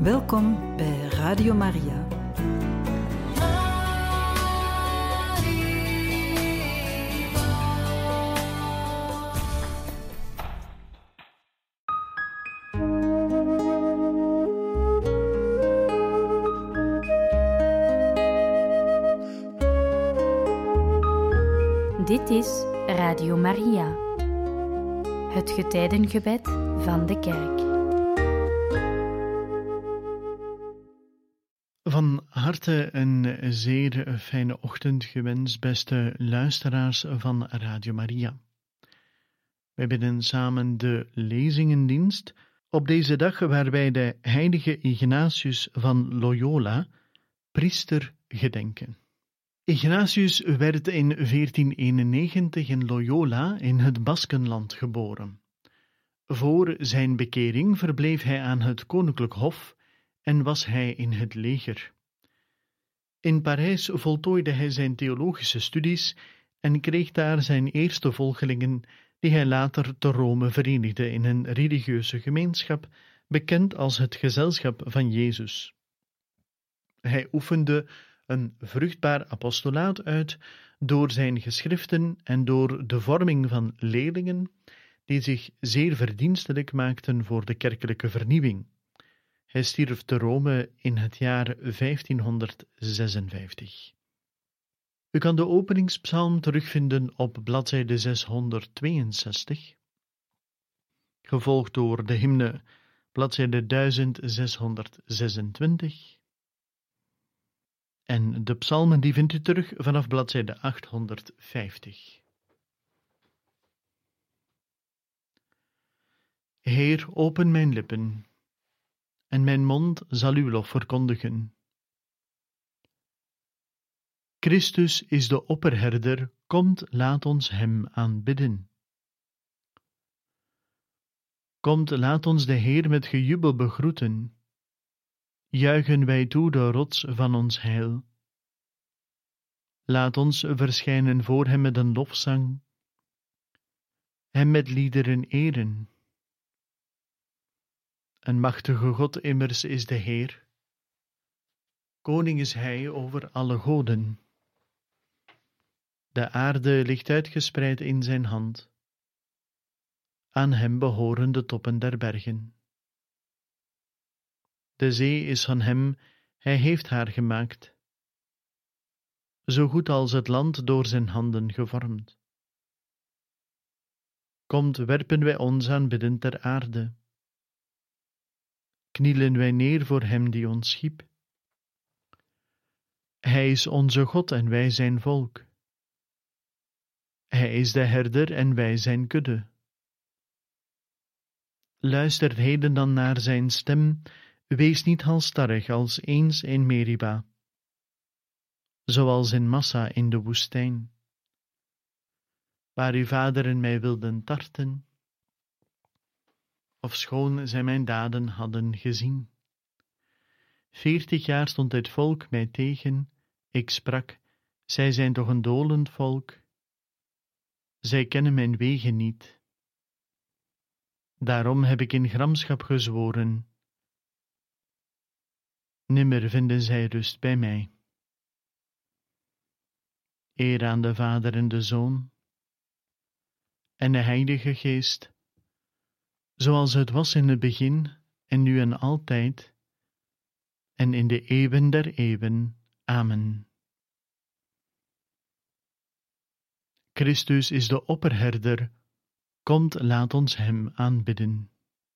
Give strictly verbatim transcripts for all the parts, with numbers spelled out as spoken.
Welkom bij Radio Maria. Dit is Radio Maria, het getijdengebed van de Kerk. Van harte een zeer fijne ochtend gewenst, beste luisteraars van Radio Maria. Wij bidden samen de lezingendienst op deze dag waarbij de heilige Ignatius van Loyola, priester, gedenken. Ignatius werd in veertien eenennegentig in Loyola in het Baskenland geboren. Voor zijn bekering verbleef hij aan het koninklijk hof en was hij in het leger. In Parijs voltooide hij zijn theologische studies en kreeg daar zijn eerste volgelingen, die hij later te Rome verenigde in een religieuze gemeenschap, bekend als het Gezelschap van Jezus. Hij oefende een vruchtbaar apostolaat uit door zijn geschriften en door de vorming van leerlingen, die zich zeer verdienstelijk maakten voor de kerkelijke vernieuwing. Hij stierf te Rome in het jaar vijftienhonderdzesenvijftig. U kan de openingspsalm terugvinden op bladzijde zeshonderdtweeënzestig, gevolgd door de hymne bladzijde duizend zeshonderdzesentwintig, en de psalmen die vindt u terug vanaf bladzijde achthonderdvijftig. Heer, open mijn lippen, en mijn mond zal uw lof verkondigen. Christus is de opperherder, komt, laat ons hem aanbidden. Komt, laat ons de Heer met gejubel begroeten. Juichen wij toe de rots van ons heil. Laat ons verschijnen voor hem met een lofzang, hem met liederen eren. Een machtige God immers is de Heer. Koning is hij over alle goden. De aarde ligt uitgespreid in zijn hand. Aan hem behoren de toppen der bergen. De zee is van hem, hij heeft haar gemaakt. Zo goed als het land door zijn handen gevormd. Komt, werpen wij ons aanbiddend ter aarde. Knielen wij neer voor hem die ons schiep. Hij is onze God en wij zijn volk. Hij is de herder en wij zijn kudde. Luistert heden dan naar zijn stem, wees niet halsstarrig als eens in Meriba, zoals in Massa in de woestijn, waar uw vaderen mij wilden tarten, ofschoon zij mijn daden hadden gezien. Veertig jaar stond het volk mij tegen, ik sprak, zij zijn toch een dolend volk, zij kennen mijn wegen niet. Daarom heb ik in gramschap gezworen, nimmer vinden zij rust bij mij. Eer aan de Vader en de Zoon en de Heilige Geest, zoals het was in het begin en nu en altijd en in de eeuwen der eeuwen. Amen. Christus is de opperherder, komt, laat ons hem aanbidden.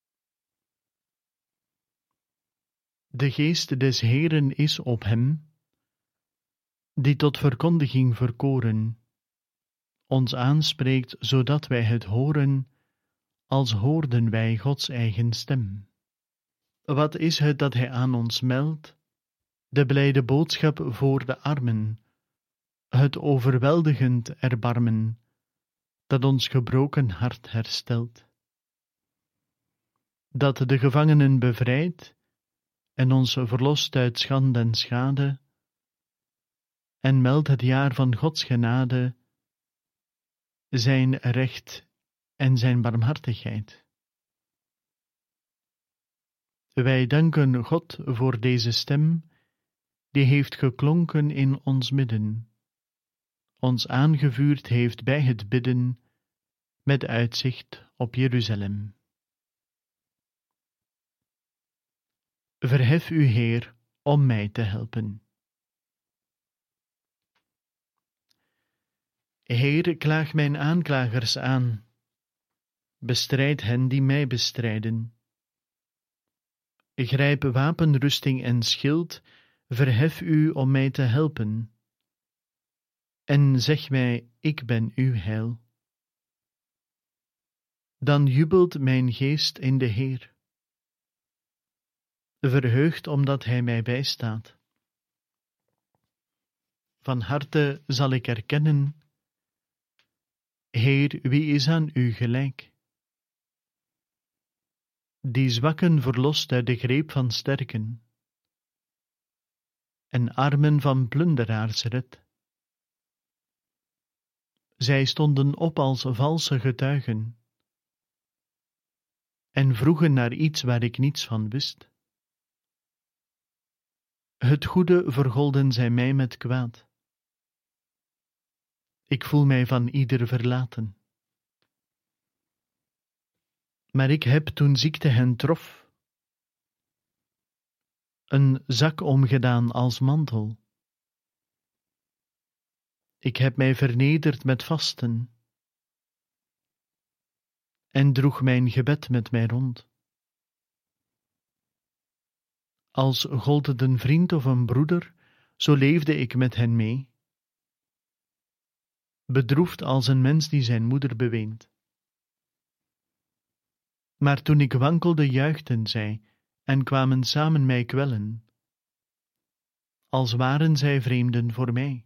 De geest des Heeren is op hem, die tot verkondiging verkoren, ons aanspreekt, zodat wij het horen, als hoorden wij Gods eigen stem. Wat is het dat hij aan ons meldt? De blijde boodschap voor de armen, het overweldigend erbarmen, dat ons gebroken hart herstelt. Dat de gevangenen bevrijdt, en ons verlost uit schande en schade, en meldt het jaar van Gods genade, zijn recht en zijn barmhartigheid. Wij danken God voor deze stem, die heeft geklonken in ons midden, ons aangevuurd heeft bij het bidden, met uitzicht op Jeruzalem. Verhef u, Heer, om mij te helpen. Heer, klaag mijn aanklagers aan. Bestrijd hen die mij bestrijden. Grijp wapenrusting en schild, verhef u om mij te helpen. En zeg mij, ik ben uw heil. Dan jubelt mijn geest in de Heer, verheugd omdat hij mij bijstaat. Van harte zal ik erkennen, Heer, wie is aan u gelijk? Die zwakken verlost uit de greep van sterken, en armen van plunderaars redt. Zij stonden op als valse getuigen, en vroegen naar iets waar ik niets van wist. Het goede vergolden zij mij met kwaad. Ik voel mij van ieder verlaten. Maar ik heb toen ziekte hen trof, een zak omgedaan als mantel. Ik heb mij vernederd met vasten en droeg mijn gebed met mij rond. Als gold het een vriend of een broeder, zo leefde ik met hen mee, bedroefd als een mens die zijn moeder beweent. Maar toen ik wankelde, juichten zij en kwamen samen mij kwellen, als waren zij vreemden voor mij.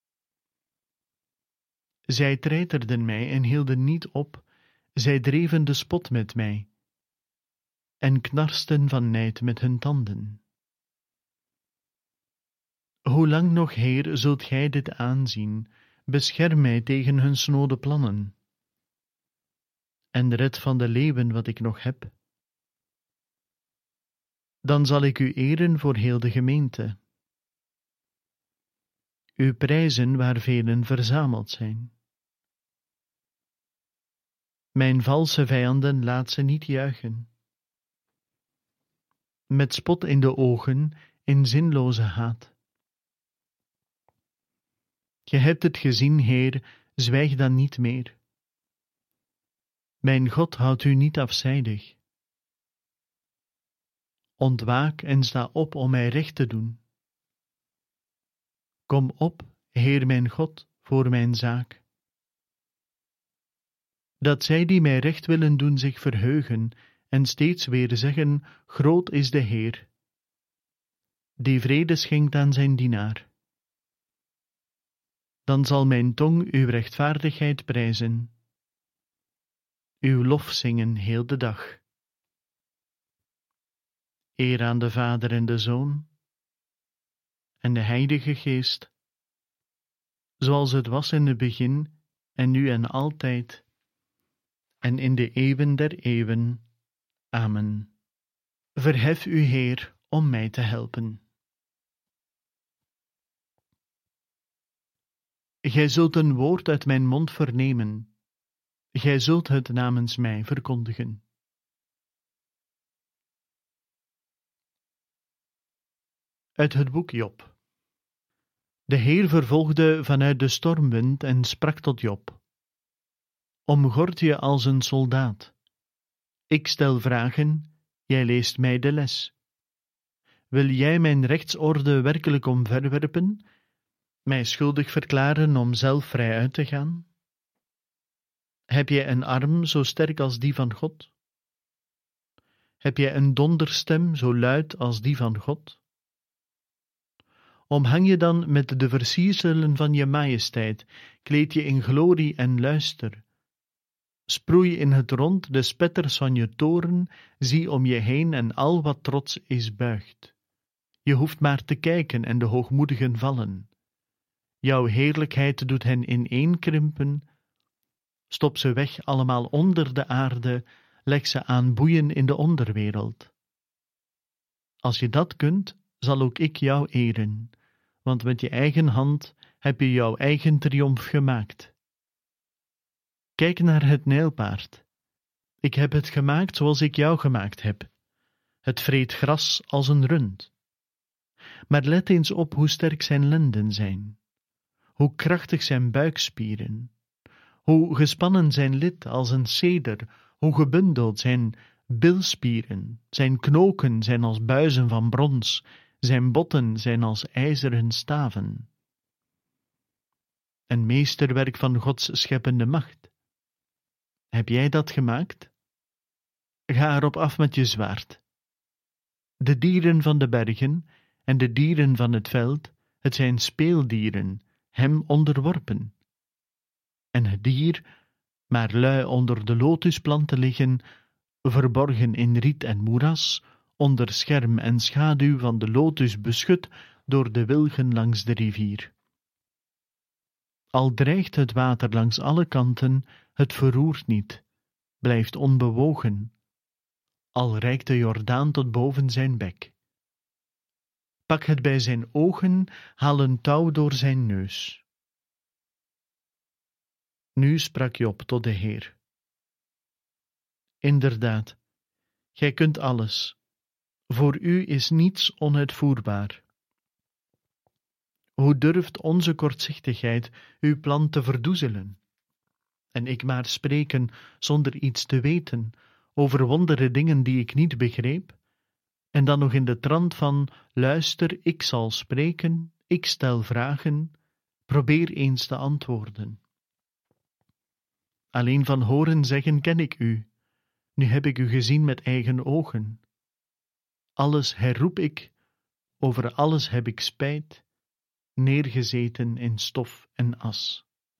Zij treiterden mij en hielden niet op, zij dreven de spot met mij en knarsten van nijd met hun tanden. Hoe lang nog, Heer, zult gij dit aanzien? Bescherm mij tegen hun snode plannen en red van de leeuwen wat ik nog heb. Dan zal ik u eren voor heel de gemeente, u prijzen waar velen verzameld zijn. Mijn valse vijanden laat ze niet juichen, met spot in de ogen, in zinloze haat. Je hebt het gezien, Heer, zwijg dan niet meer. Mijn God houdt u niet afzijdig. Ontwaak en sta op om mij recht te doen. Kom op, Heer mijn God, voor mijn zaak. Dat zij die mij recht willen doen zich verheugen en steeds weer zeggen, groot is de Heer, die vrede schenkt aan zijn dienaar. Dan zal mijn tong uw rechtvaardigheid prijzen, uw lof zingen heel de dag. Eer aan de Vader en de Zoon en de Heilige Geest, zoals het was in het begin en nu en altijd, en in de eeuwen der eeuwen. Amen. Verhef u, Heer, om mij te helpen. Gij zult een woord uit mijn mond vernemen, gij zult het namens mij verkondigen. Uit het boek Job. De Heer vervolgde vanuit de stormwind en sprak tot Job: Omgord je als een soldaat. Ik stel vragen, jij leest mij de les. Wil jij mijn rechtsorde werkelijk omverwerpen, mij schuldig verklaren om zelf vrij uit te gaan? Heb jij een arm zo sterk als die van God? Heb jij een donderstem zo luid als die van God? Omhang je dan met de versierselen van je majesteit, kleed je in glorie en luister. Sproei in het rond de spetters van je toren, zie om je heen en al wat trots is buigt. Je hoeft maar te kijken en de hoogmoedigen vallen. Jouw heerlijkheid doet hen ineenkrimpen. Stop ze weg allemaal onder de aarde, leg ze aan boeien in de onderwereld. Als je dat kunt, zal ook ik jou eren, want met je eigen hand heb je jouw eigen triomf gemaakt. Kijk naar het nijlpaard. Ik heb het gemaakt zoals ik jou gemaakt heb. Het vreet gras als een rund. Maar let eens op hoe sterk zijn lenden zijn, hoe krachtig zijn buikspieren, hoe gespannen zijn lid als een ceder, hoe gebundeld zijn bilspieren, zijn knoken zijn als buizen van brons, zijn botten zijn als ijzeren staven. Een meesterwerk van Gods scheppende macht. Heb jij dat gemaakt? Ga erop af met je zwaard. De dieren van de bergen en de dieren van het veld, het zijn speeldieren, hem onderworpen. En het dier, maar lui onder de lotusplanten liggen, verborgen in riet en moeras, onder scherm en schaduw van de lotus beschut door de wilgen langs de rivier. Al dreigt het water langs alle kanten, het verroert niet, blijft onbewogen, al reikt de Jordaan tot boven zijn bek. Pak het bij zijn ogen, haal een touw door zijn neus. Nu sprak Job tot de Heer. Inderdaad, gij kunt alles. Voor u is niets onuitvoerbaar. Hoe durft onze kortzichtigheid uw plan te verdoezelen? En ik maar spreken zonder iets te weten, over wondere dingen die ik niet begreep, en dan nog in de trant van, luister, ik zal spreken, ik stel vragen, probeer eens te antwoorden. Alleen van horen zeggen ken ik u, nu heb ik u gezien met eigen ogen. Alles herroep ik, over alles heb ik spijt, neergezeten in stof en as.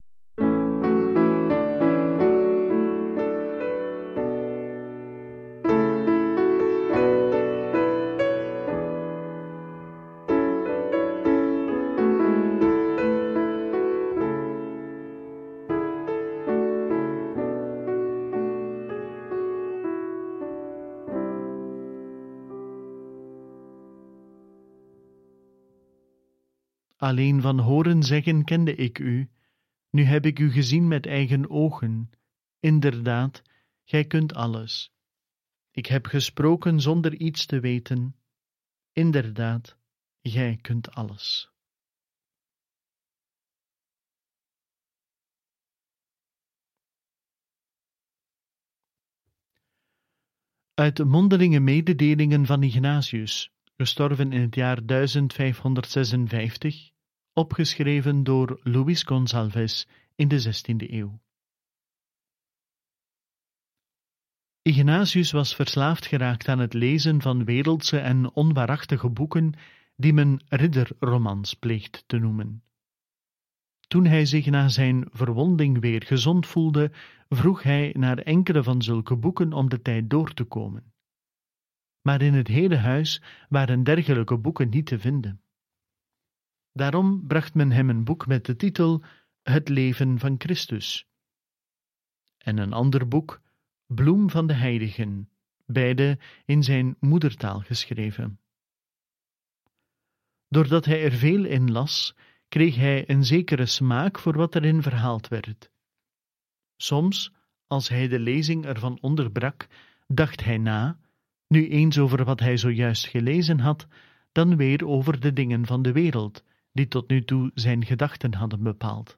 Alleen van horen zeggen kende ik u, nu heb ik u gezien met eigen ogen. Inderdaad, gij kunt alles. Ik heb gesproken zonder iets te weten. Inderdaad, gij kunt alles. Uit de mondelinge mededelingen van Ignatius, gestorven in het jaar duizend vijfhonderdzesenvijftig, opgeschreven door Luis González in de zestiende eeuw. Ignatius was verslaafd geraakt aan het lezen van wereldse en onwaarachtige boeken die men ridderromans pleegt te noemen. Toen hij zich na zijn verwonding weer gezond voelde, vroeg hij naar enkele van zulke boeken om de tijd door te komen. Maar in het hele huis waren dergelijke boeken niet te vinden. Daarom bracht men hem een boek met de titel Het leven van Christus en een ander boek, Bloem van de Heiligen, beide in zijn moedertaal geschreven. Doordat hij er veel in las, kreeg hij een zekere smaak voor wat erin verhaald werd. Soms, als hij de lezing ervan onderbrak, dacht hij na, nu eens over wat hij zojuist gelezen had, dan weer over de dingen van de wereld, die tot nu toe zijn gedachten hadden bepaald.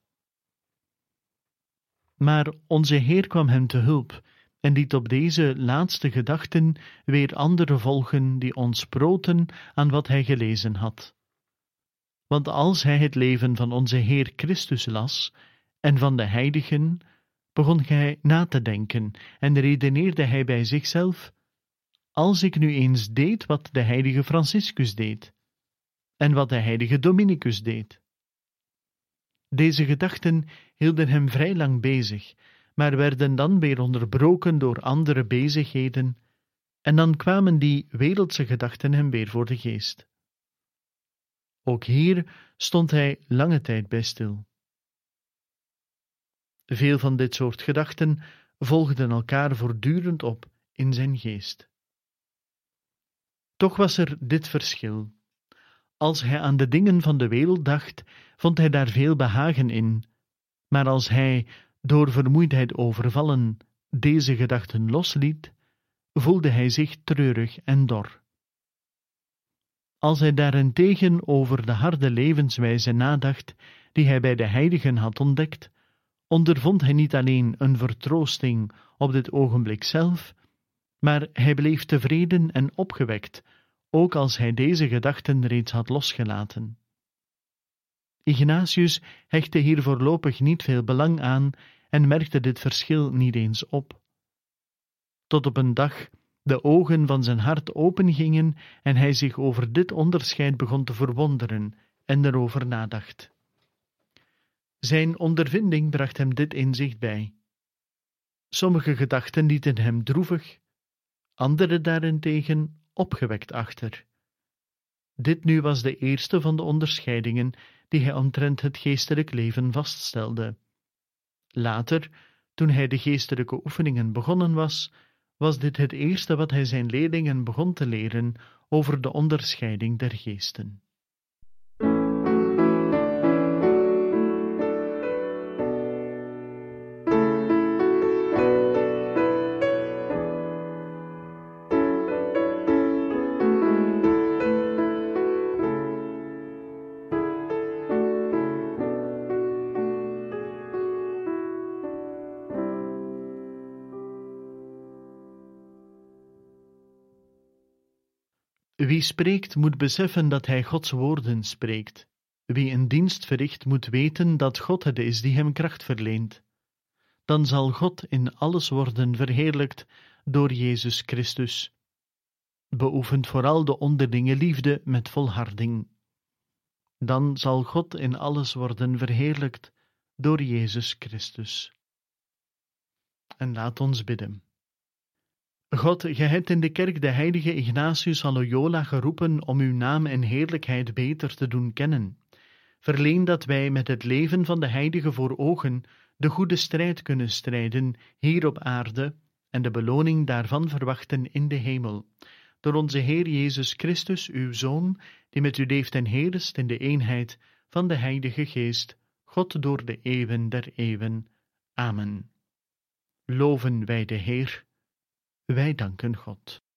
Maar onze Heer kwam hem te hulp en liet op deze laatste gedachten weer andere volgen die ontsproten aan wat hij gelezen had. Want als hij het leven van onze Heer Christus las en van de heiligen, begon hij na te denken en redeneerde hij bij zichzelf: als ik nu eens deed wat de heilige Franciscus deed, en wat de heilige Dominicus deed. Deze gedachten hielden hem vrij lang bezig, maar werden dan weer onderbroken door andere bezigheden, en dan kwamen die wereldse gedachten hem weer voor de geest. Ook hier stond hij lange tijd bij stil. Veel van dit soort gedachten volgden elkaar voortdurend op in zijn geest. Toch was er dit verschil. Als hij aan de dingen van de wereld dacht, vond hij daar veel behagen in, maar als hij, door vermoeidheid overvallen, deze gedachten losliet, voelde hij zich treurig en dor. Als hij daarentegen over de harde levenswijze nadacht die hij bij de heiligen had ontdekt, ondervond hij niet alleen een vertroosting op dit ogenblik zelf, maar hij bleef tevreden en opgewekt, ook als hij deze gedachten reeds had losgelaten. Ignatius hechtte hier voorlopig niet veel belang aan en merkte dit verschil niet eens op. Tot op een dag de ogen van zijn hart opengingen en hij zich over dit onderscheid begon te verwonderen en erover nadacht. Zijn ondervinding bracht hem dit inzicht bij. Sommige gedachten lieten hem droevig, andere daarentegen opgewekt achter. Dit nu was de eerste van de onderscheidingen die hij omtrent het geestelijk leven vaststelde. Later, toen hij de geestelijke oefeningen begonnen was, was dit het eerste wat hij zijn leerlingen begon te leren over de onderscheiding der geesten. Wie spreekt moet beseffen dat hij Gods woorden spreekt. Wie een dienst verricht moet weten dat God het is die hem kracht verleent. Dan zal God in alles worden verheerlijkt door Jezus Christus. Beoefent vooral de onderlinge liefde met volharding. Dan zal God in alles worden verheerlijkt door Jezus Christus. En laat ons bidden. God, gij hebt in de kerk de heilige Ignatius van Loyola geroepen om uw naam en heerlijkheid beter te doen kennen. Verleen dat wij met het leven van de heilige voor ogen de goede strijd kunnen strijden hier op aarde en de beloning daarvan verwachten in de hemel. Door onze Heer Jezus Christus, uw Zoon, die met u leeft en heerst in de eenheid van de Heilige Geest, God door de eeuwen der eeuwen. Amen. Loven wij de Heer. Wij danken God.